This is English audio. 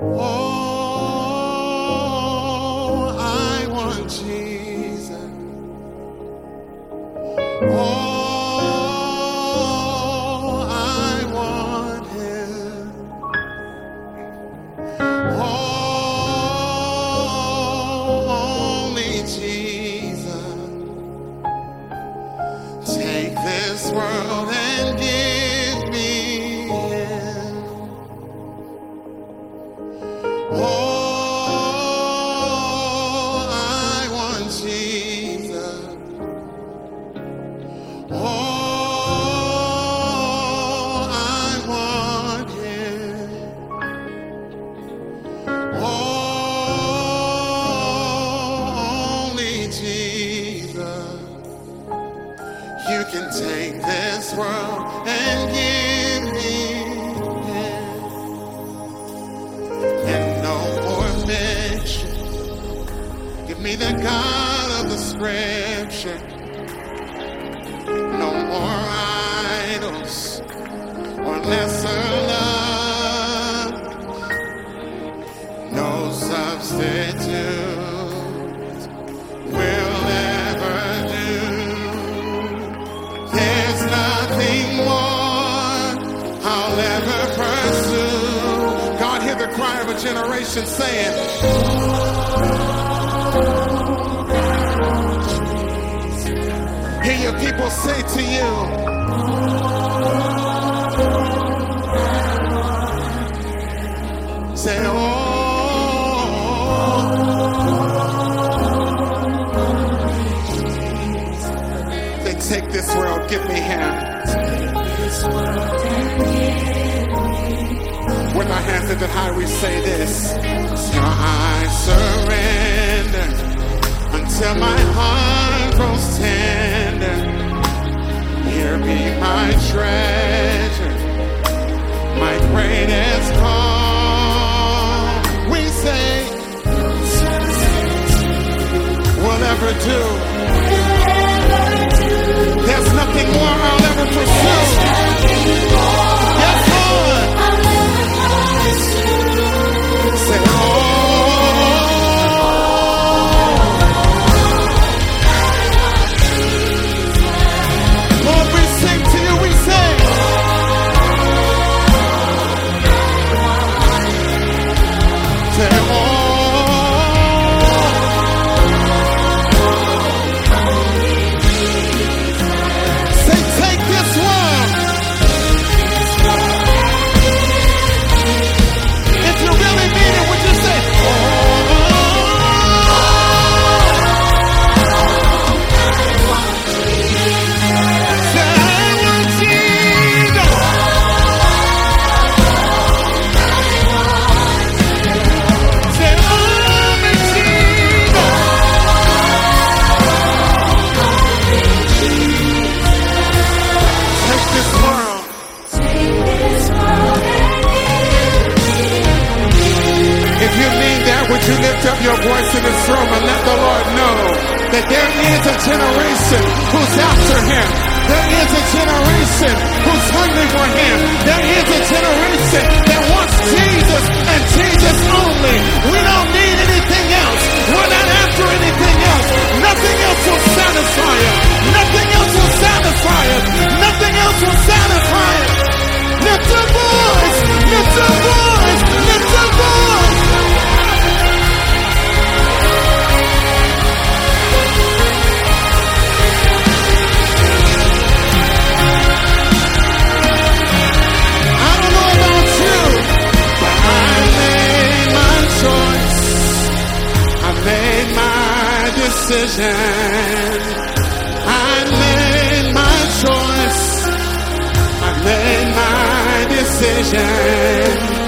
Oh, I want Jesus. Oh, I want him. Oh, only Jesus. Take this world and give me him. Oh, I want Jesus. Oh, I want him. Oh, only Jesus. You can take this world and give me him. And no more mention. Give me the God of the scripture. No more idols or lesser love. No substitute will ever do. There's nothing more I'll ever pursue. God, hear the cry of a generation saying, hear your people say to you, say, oh, they take this world, give me him. With our hands lifted high, we say this. I surrender until my heart grows tender. Here be my treasure, my greatest call. We say, we'll ever do. There's nothing more I'll ever pursue. Yes, Lord. Say, oh. Lord, we sing to you, we say. Say, oh. Say, take this world. If you really mean it, would you say, oh. Say, I want Jesus. Say, only Jesus. Take this world. If you mean that, would you lift up your voice in this room and let the Lord know that there is a generation who's after him. There is a generation who's hungry for him. There is a generation that wants Jesus and Jesus only. We don't need anything else. We're not after anything else. Nothing else will satisfy us. Nothing else will satisfy us. Nothing else will satisfy us. Lift your voice. Lift your voice. Lift your voice. I don't know about you, but I made my choice. I made my decision. I made my choice. I made my decision.